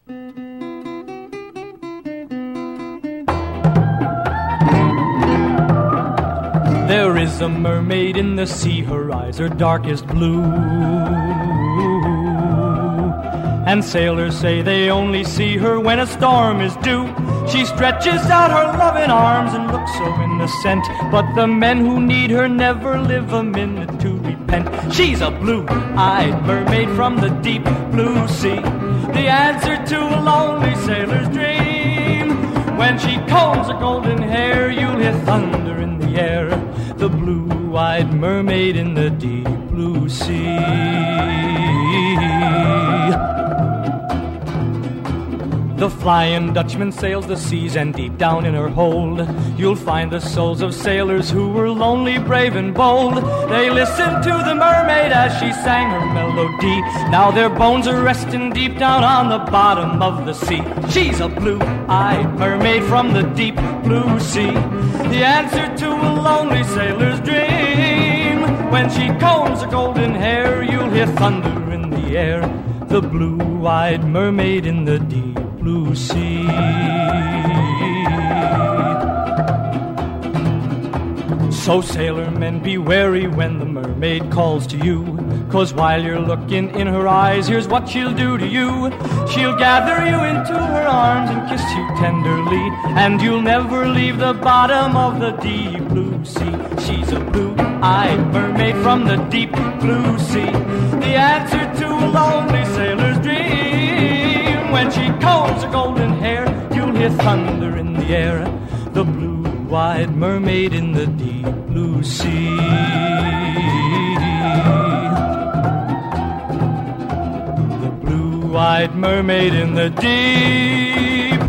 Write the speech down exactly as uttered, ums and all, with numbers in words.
There is a mermaid in the sea, her eyes are darkest blue, and sailors say they only see her when a storm is due. She stretches out her loving arms and looks so innocent, but the men who need her never live a minute to repent. She's a blue-eyed mermaid from the deep blue sea, the answer to a lonely sailor's dream. When she combs her golden hair, you'll hear thunder in the air, the blue-eyed mermaid in the deep blue sea. The Flying Dutchman sails the seas, and deep down in her hold you'll find the souls of sailors who were lonely, brave and bold. They listened to the mermaid as she sang her melody. Now their bones are resting deep down on the bottom of the sea. She's a blue-eyed mermaid from the deep blue sea, the answer to a lonely sailor's dream. When she combs her golden hair, you'll hear thunder in the air, the blue-eyed mermaid in the deep blue sea. So sailor men, be wary when the mermaid calls to you, 'cause while you're looking in her eyes, here's what she'll do to you. She'll gather you into her arms and kiss you tenderly, and you'll never leave the bottom of the deep blue sea. She's a blue-eyed mermaid from the deep blue sea, the answer to a lonely sailor's dream. When she combs her golden hair, you'll hear thunder in the air, the blue-eyed mermaid in the deep blue sea. The blue-eyed mermaid in the deep